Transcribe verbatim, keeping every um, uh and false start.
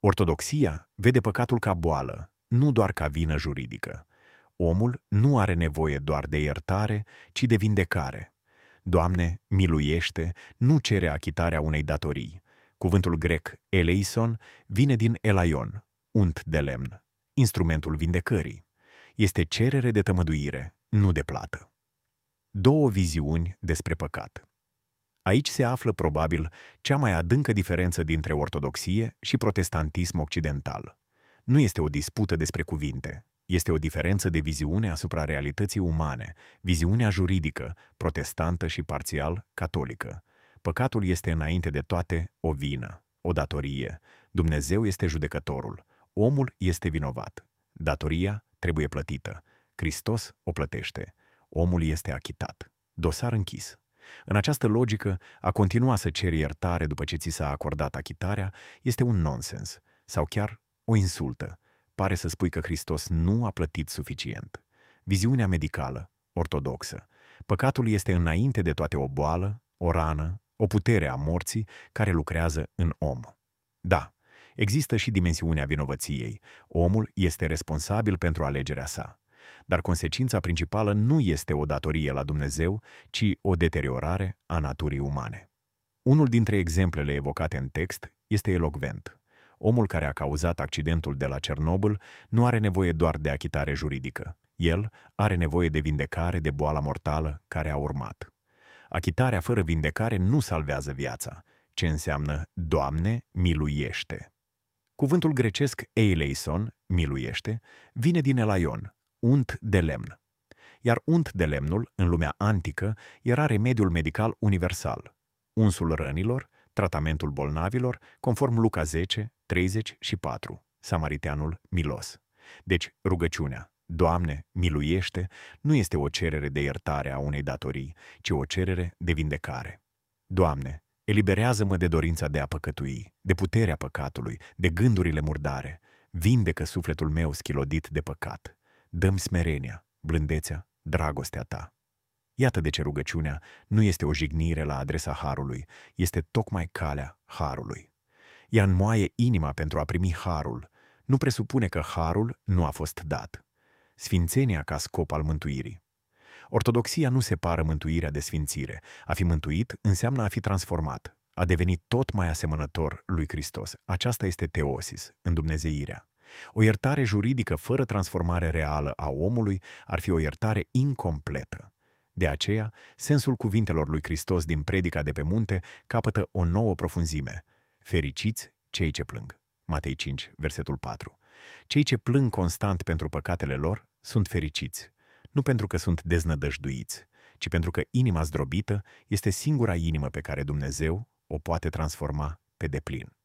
Ortodoxia vede păcatul ca boală, nu doar ca vină juridică. Omul nu are nevoie doar de iertare, ci de vindecare. Doamne, miluiește, nu cere achitarea unei datorii. Cuvântul grec eleison vine din elaion, unt de lemn, instrumentul vindecării. Este cerere de tămăduire, nu de plată. Două viziuni despre păcat. Aici se află probabil cea mai adâncă diferență dintre ortodoxie și protestantism occidental. Nu este o dispută despre cuvinte, este o diferență de viziune asupra realității umane, viziunea juridică, protestantă și parțial catolică. Păcatul este înainte de toate o vină, o datorie. Dumnezeu este judecătorul, omul este vinovat. Datoria trebuie plătită. Hristos o plătește. Omul este achitat. Dosar închis. În această logică, a continua să ceri iertare după ce ți s-a acordat achitarea este un nonsens, sau chiar o insultă. Pare să spui că Hristos nu a plătit suficient. Viziunea medicală, ortodoxă. Păcatul este înainte de toate o boală, o rană, o putere a morții care lucrează în om. Da, există și dimensiunea vinovăției. Omul este responsabil pentru alegerea sa. Dar consecința principală nu este o datorie la Dumnezeu, ci o deteriorare a naturii umane. Unul dintre exemplele evocate în text este elocvent. Omul care a cauzat accidentul de la Cernobâl nu are nevoie doar de achitare juridică. El are nevoie de vindecare de boala mortală care a urmat. Achitarea fără vindecare nu salvează viața, ce înseamnă Doamne, miluiește. Cuvântul grecesc eileison, miluiește, vine din elaion, unt de lemn. Iar unt de lemnul, în lumea antică, era remediul medical universal. Unsul rănilor, tratamentul bolnavilor, conform Luca zece, treizeci și patru, samariteanul milos. Deci, rugăciunea, Doamne, miluiește, nu este o cerere de iertare a unei datorii, ci o cerere de vindecare. Doamne, eliberează-mă de dorința de a păcătui, de puterea păcatului, de gândurile murdare. Vindecă sufletul meu schilodit de păcat. Dă-mi smerenia, blândețea, dragostea ta. Iată de ce rugăciunea nu este o jignire la adresa harului, este tocmai calea harului. Ea înmoaie inima pentru a primi harul, nu presupune că harul nu a fost dat. Sfințenia ca scop al mântuirii. Ortodoxia nu separă mântuirea de sfințire. A fi mântuit înseamnă a fi transformat, a deveni tot mai asemănător lui Hristos. Aceasta este teosis, îndumnezeirea. O iertare juridică fără transformare reală a omului ar fi o iertare incompletă. De aceea, sensul cuvintelor lui Hristos din predica de pe munte capătă o nouă profunzime. Fericiți cei ce plâng. Matei cinci, versetul patru. Cei ce plâng constant pentru păcatele lor sunt fericiți, nu pentru că sunt deznădăjduiți, ci pentru că inima zdrobită este singura inimă pe care Dumnezeu o poate transforma pe deplin.